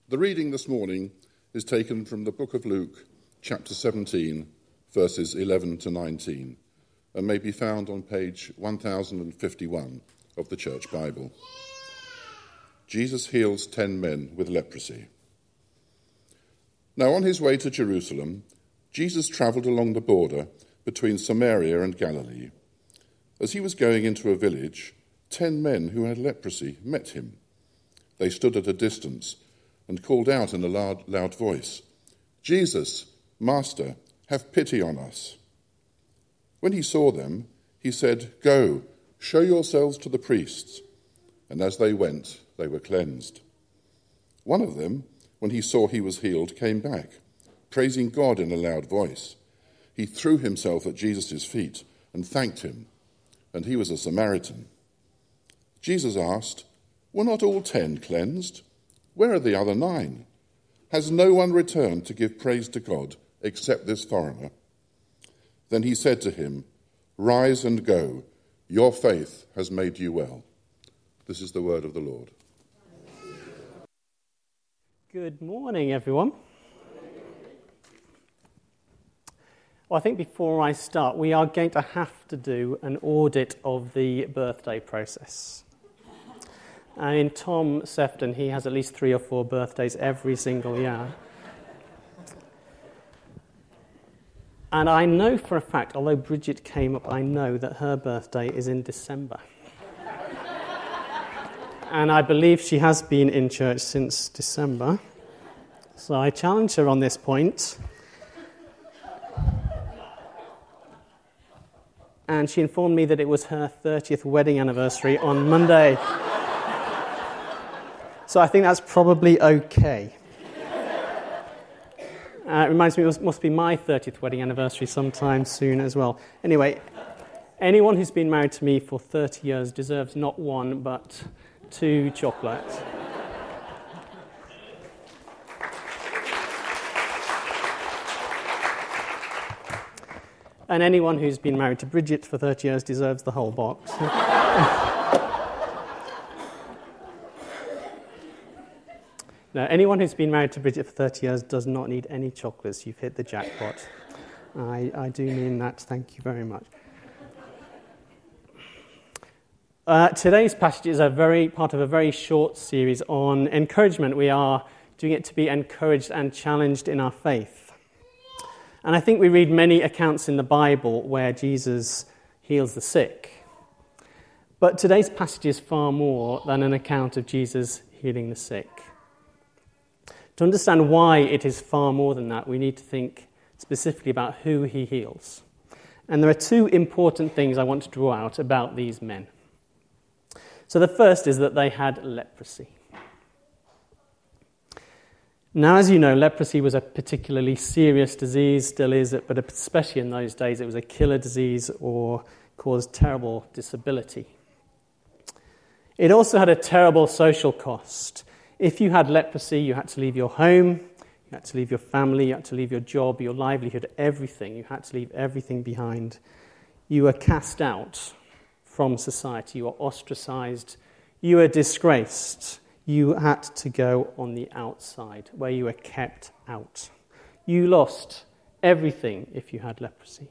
The reading this morning is taken from the book of Luke, chapter 17, verses 11 to 19, and may be found on page 1051 of the Church Bible. Jesus heals 10 men with leprosy. Now on his way to Jerusalem, Jesus travelled along the border between Samaria and Galilee. As he was going into a village, 10 men who had leprosy met him. They stood at a distance and called out in a loud voice, "Jesus, Master, have pity on us." When he saw them, he said, "Go, show yourselves to the priests." And as they went, they were cleansed. One of them, when he saw he was healed, came back, praising God in a loud voice. He threw himself at Jesus' feet and thanked him, and he was a Samaritan. Jesus asked, "Were not all 10 cleansed? Where are the other 9? Has no one returned to give praise to God except this foreigner?" Then he said to him, "Rise and go. Your faith has made you well." This is the word of the Lord. Good morning, everyone. Well, I think before I start, we are going to have to do an audit of the birthday process. In Tom Sefton, he has at least 3 or 4 birthdays every single year. And I know for a fact, although Bridget came up, I know that her birthday is in December. And I believe she has been in church since December. So I challenge her on this point. And she informed me that it was her 30th wedding anniversary on Monday. So I think that's probably okay. It reminds me, it must be my 30th wedding anniversary sometime soon as well. Anyway, anyone who's been married to me for 30 years deserves not 1, but 2 chocolates. And anyone who's been married to Bridget for 30 years deserves the whole box. No, anyone who's been married to Bridget for 30 years does not need any chocolates. You've hit the jackpot. I do mean that. Thank you very much. Today's passage is part of a very short series on encouragement. We are doing it to be encouraged and challenged in our faith. And I think we read many accounts in the Bible where Jesus heals the sick. But today's passage is far more than an account of Jesus healing the sick. To understand why it is far more than that, we need to think specifically about who he heals. And there are 2 important things I want to draw out about these men. So the first is that they had leprosy. Now, as you know, leprosy was a particularly serious disease, still is, but especially in those days, it was a killer disease or caused terrible disability. It also had a terrible social cost. If you had leprosy, you had to leave your home, you had to leave your family, you had to leave your job, your livelihood, everything. You had to leave everything behind. You were cast out from society. You were ostracized. You were disgraced. You had to go on the outside, where you were kept out. You lost everything if you had leprosy.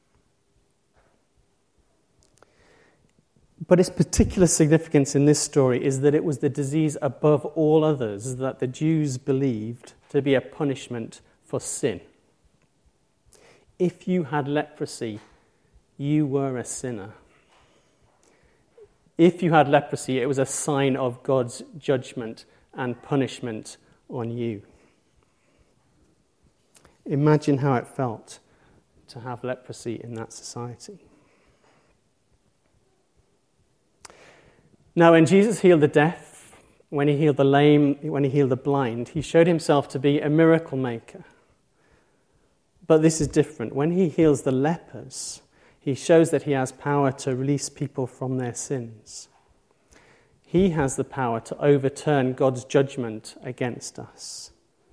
But its particular significance in this story is that it was the disease above all others that the Jews believed to be a punishment for sin. If you had leprosy, you were a sinner. If you had leprosy, it was a sign of God's judgment and punishment on you. Imagine how it felt to have leprosy in that society. Now, when Jesus healed the deaf, when he healed the lame, when he healed the blind, he showed himself to be a miracle maker. But this is different. When he heals the lepers, he shows that he has power to release people from their sins. He has the power to overturn God's judgment against us.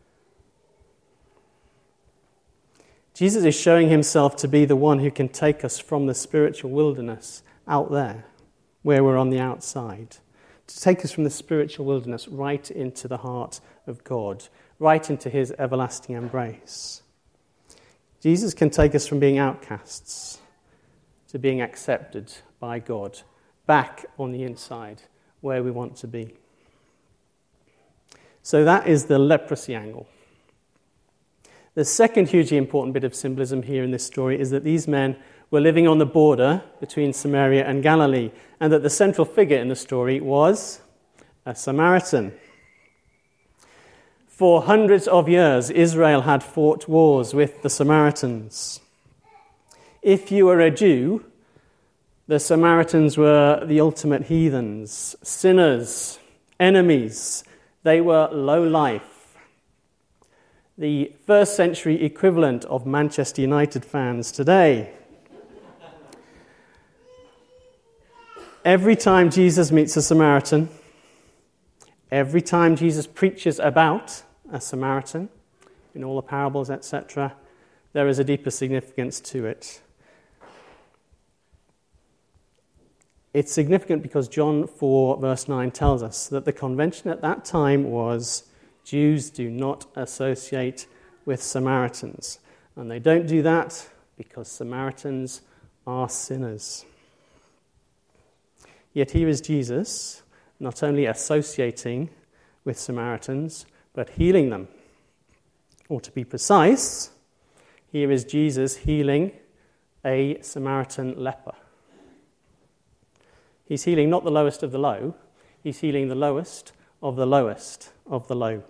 Jesus is showing himself to be the one who can take us from the spiritual wilderness out there, where we're on the outside, to take us from the spiritual wilderness right into the heart of God, right into his everlasting embrace. Jesus can take us from being outcasts to being accepted by God, back on the inside where we want to be. So that is the leprosy angle. The second hugely important bit of symbolism here in this story is that these men were living on the border between Samaria and Galilee, and that the central figure in the story was a Samaritan. For hundreds of years, Israel had fought wars with the Samaritans. If you were a Jew, the Samaritans were the ultimate heathens, sinners, enemies. They were low life. The first century equivalent of Manchester United fans today. Every time Jesus meets a Samaritan, every time Jesus preaches about a Samaritan, in all the parables, etc., there is a deeper significance to it. It's significant because John 4, verse 9 tells us that the convention at that time was Jews do not associate with Samaritans. And they don't do that because Samaritans are sinners. Yet here is Jesus not only associating with Samaritans, but healing them. Or to be precise, here is Jesus healing a Samaritan leper. He's healing not the lowest of the low, he's healing the lowest of the lowest of the low.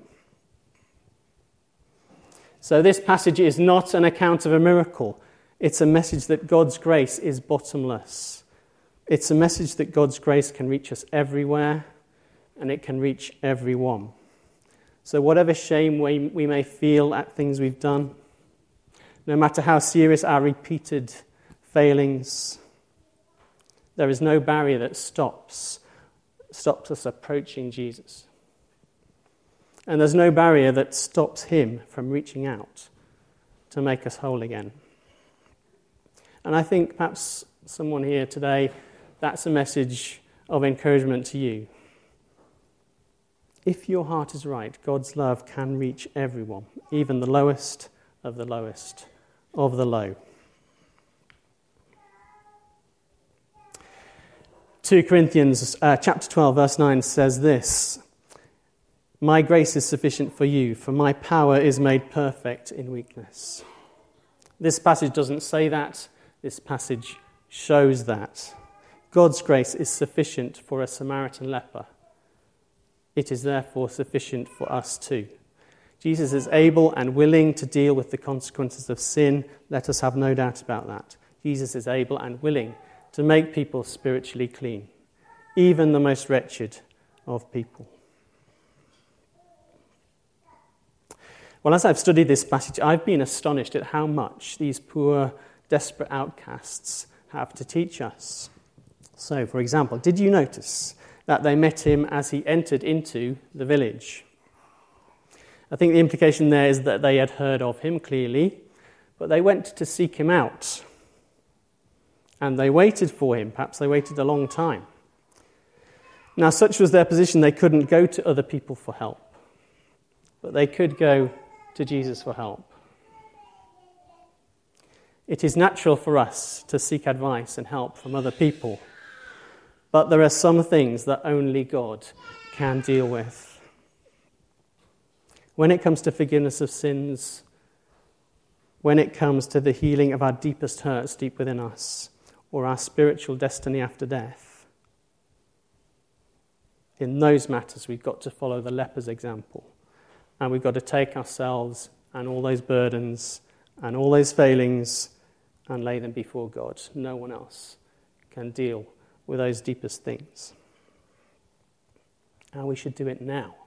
So this passage is not an account of a miracle. It's a message that God's grace is bottomless. It's a message that God's grace can reach us everywhere, and it can reach everyone. So whatever shame we may feel at things we've done, no matter how serious our repeated failings, there is no barrier that stops us approaching Jesus. And there's no barrier that stops him from reaching out to make us whole again. And I think perhaps someone here today, that's a message of encouragement to you. If your heart is right, God's love can reach everyone, even the lowest of the lowest of the low. 2 Corinthians chapter 12, verse 9 says this: "My grace is sufficient for you, for my power is made perfect in weakness." This passage doesn't say that. This passage shows that. God's grace is sufficient for a Samaritan leper. It is therefore sufficient for us too. Jesus is able and willing to deal with the consequences of sin. Let us have no doubt about that. Jesus is able and willing to make people spiritually clean, even the most wretched of people. Well, as I've studied this passage, I've been astonished at how much these poor, desperate outcasts have to teach us. So, for example, did you notice that they met him as he entered into the village? I think the implication there is that they had heard of him clearly, but they went to seek him out. And they waited for him. Perhaps they waited a long time. Now, such was their position, they couldn't go to other people for help. But they could go to Jesus for help. It is natural for us to seek advice and help from other people. But there are some things that only God can deal with. When it comes to forgiveness of sins, when it comes to the healing of our deepest hurts deep within us, or our spiritual destiny after death, in those matters we've got to follow the leper's example. And we've got to take ourselves and all those burdens and all those failings and lay them before God. No one else can deal with those deepest things. And we should do it now.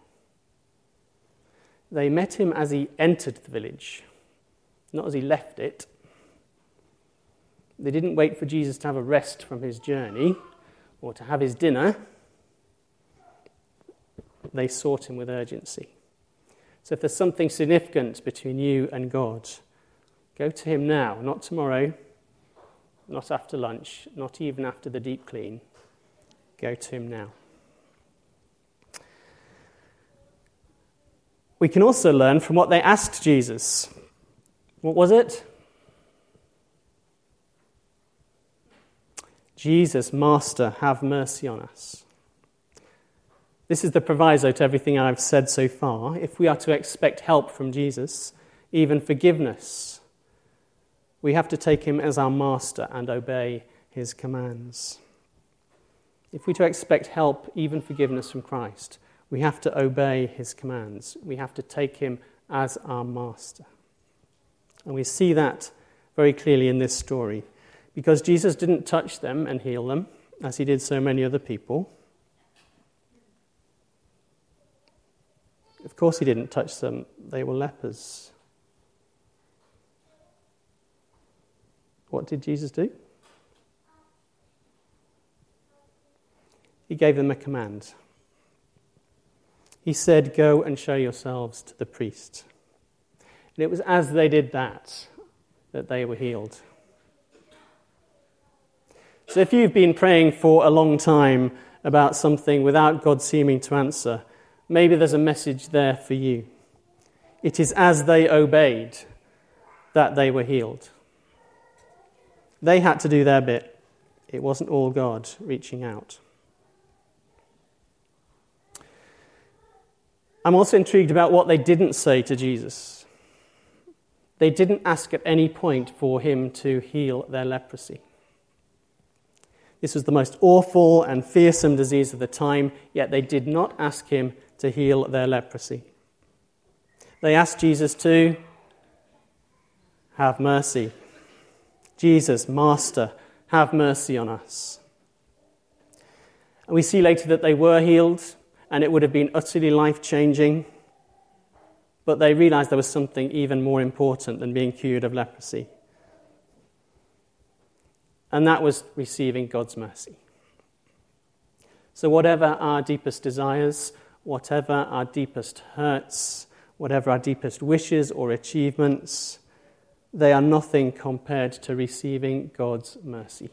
They met him as he entered the village, not as he left it. They didn't wait for Jesus to have a rest from his journey or to have his dinner. They sought him with urgency. So if there's something significant between you and God, go to him now, not tomorrow, not after lunch, not even after the deep clean. Go to him now. We can also learn from what they asked Jesus. What was it? Jesus, Master, have mercy on us. This is the proviso to everything I've said so far. If we are to expect help from Jesus, even forgiveness, we have to take him as our master and obey his commands. If we're to expect help, even forgiveness from Christ, we have to obey his commands. We have to take him as our master. And we see that very clearly in this story, because Jesus didn't touch them and heal them, as he did so many other people. Of course he didn't touch them. They were lepers. What did Jesus do? He gave them a command. He said, "Go and show yourselves to the priest." And it was as they did that they were healed. So if you've been praying for a long time about something without God seeming to answer, maybe there's a message there for you. It is as they obeyed that they were healed. They had to do their bit. It wasn't all God reaching out. I'm also intrigued about what they didn't say to Jesus. They didn't ask at any point for him to heal their leprosy. This was the most awful and fearsome disease of the time, yet they did not ask him to heal their leprosy. They asked Jesus to have mercy. Jesus, Master, have mercy on us. And we see later that they were healed, and it would have been utterly life-changing, but they realized there was something even more important than being cured of leprosy. And that was receiving God's mercy. So whatever our deepest desires, whatever our deepest hurts, whatever our deepest wishes or achievements, they are nothing compared to receiving God's mercy.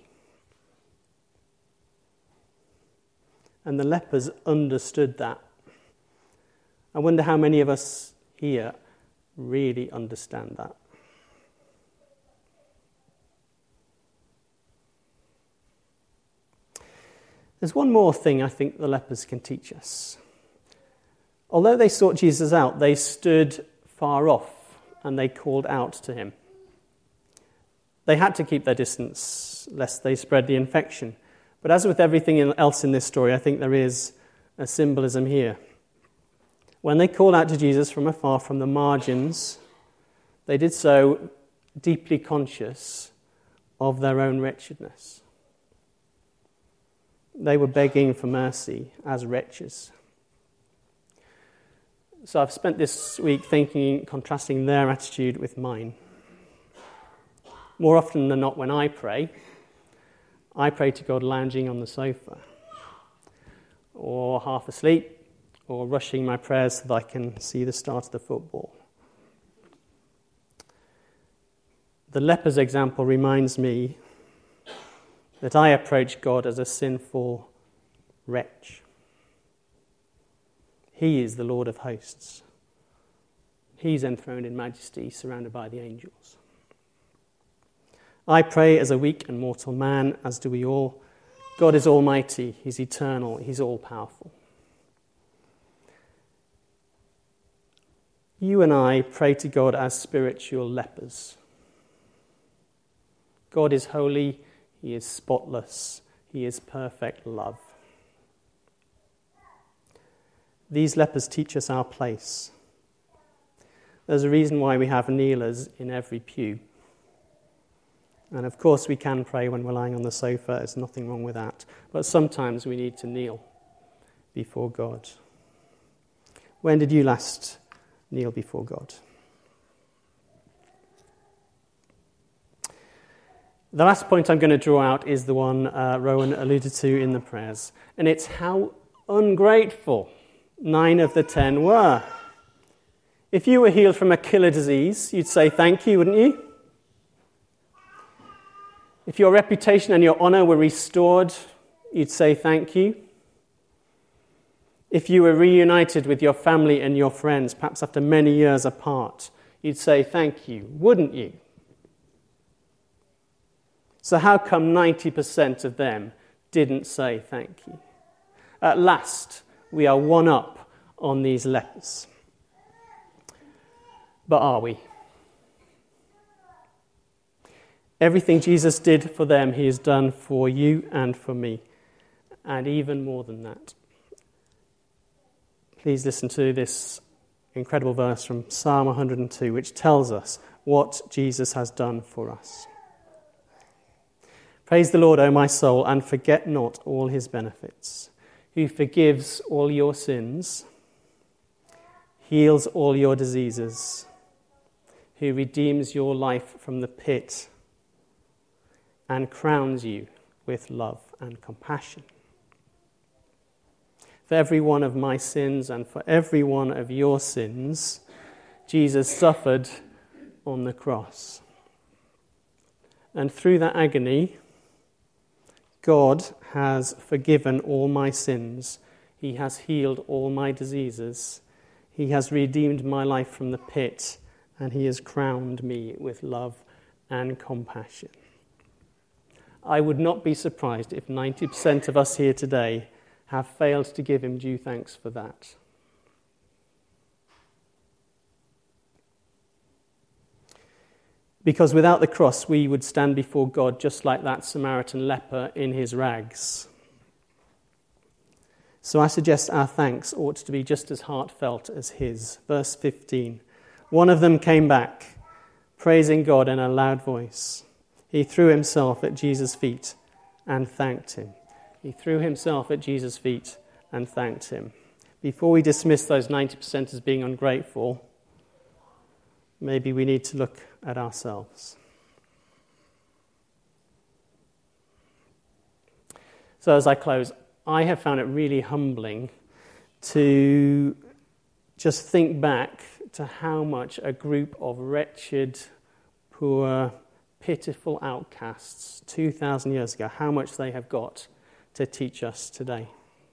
And the lepers understood that. I wonder how many of us here really understand that. There's one more thing I think the lepers can teach us. Although they sought Jesus out, they stood far off and they called out to him. They had to keep their distance lest they spread the infection. But as with everything else in this story, I think there is a symbolism here. When they called out to Jesus from afar, from the margins, they did so deeply conscious of their own wretchedness. They were begging for mercy as wretches. So I've spent this week thinking, contrasting their attitude with mine. More often than not, when I pray to God lounging on the sofa, or half asleep, or rushing my prayers so that I can see the start of the football. The leper's example reminds me that I approach God as a sinful wretch. He is the Lord of hosts. He's enthroned in majesty, surrounded by the angels. I pray as a weak and mortal man, as do we all. God is almighty, he's eternal, he's all-powerful. You and I pray to God as spiritual lepers. God is holy, he is spotless, he is perfect love. These lepers teach us our place. There's a reason why we have kneelers in every pew. And of course we can pray when we're lying on the sofa, there's nothing wrong with that. But sometimes we need to kneel before God. When did you last kneel before God? The last point I'm going to draw out is the one Rowan alluded to in the prayers. And it's how ungrateful 9 of the 10 were. If you were healed from a killer disease, you'd say thank you, wouldn't you? If your reputation and your honor were restored, you'd say thank you. If you were reunited with your family and your friends, perhaps after many years apart, you'd say thank you, wouldn't you? So how come 90% of them didn't say thank you? At last, we are one up on these lepers. But are we? Everything Jesus did for them, he has done for you and for me, and even more than that. Please listen to this incredible verse from Psalm 102, which tells us what Jesus has done for us. Praise the Lord, O my soul, and forget not all his benefits, who forgives all your sins, heals all your diseases, who redeems your life from the pit, and crowns you with love and compassion. For every one of my sins and for every one of your sins, Jesus suffered on the cross. And through that agony, God has forgiven all my sins. He has healed all my diseases. He has redeemed my life from the pit, and he has crowned me with love and compassion. I would not be surprised if 90% of us here today have failed to give him due thanks for that. Because without the cross, we would stand before God just like that Samaritan leper in his rags. So I suggest our thanks ought to be just as heartfelt as his. Verse 15. One of them came back, praising God in a loud voice. He threw himself at Jesus' feet and thanked him. He threw himself at Jesus' feet and thanked him. Before we dismiss those 90% as being ungrateful, maybe we need to look at ourselves. So as I close, I have found it really humbling to just think back to how much a group of wretched, poor, pitiful outcasts 2,000 years ago, how much they have got to teach us today.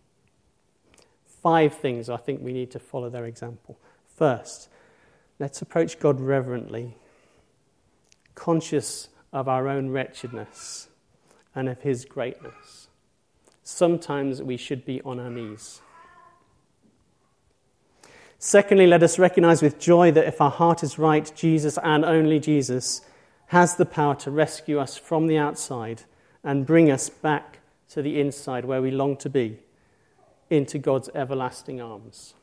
5 things I think we need to follow their example. First, let's approach God reverently, conscious of our own wretchedness and of his greatness. Sometimes we should be on our knees. Secondly, let us recognize with joy that if our heart is right, Jesus and only Jesus has the power to rescue us from the outside and bring us back to the inside where we long to be, into God's everlasting arms.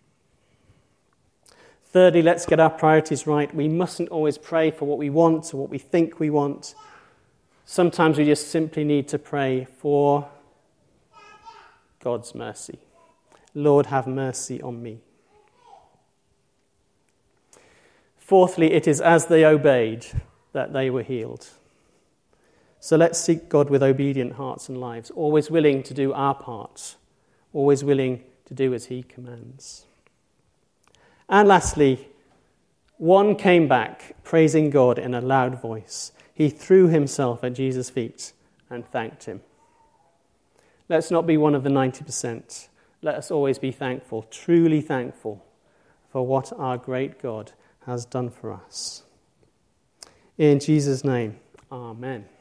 Thirdly, let's get our priorities right. We mustn't always pray for what we want or what we think we want. Sometimes we just simply need to pray for God's mercy. Lord, have mercy on me. Fourthly, it is as they obeyed that they were healed. So let's seek God with obedient hearts and lives, always willing to do our part, always willing to do as he commands. And lastly, one came back, praising God in a loud voice. He threw himself at Jesus' feet and thanked him. Let's not be one of the 90%. Let us always be thankful, truly thankful, for what our great God has done for us. In Jesus' name, amen.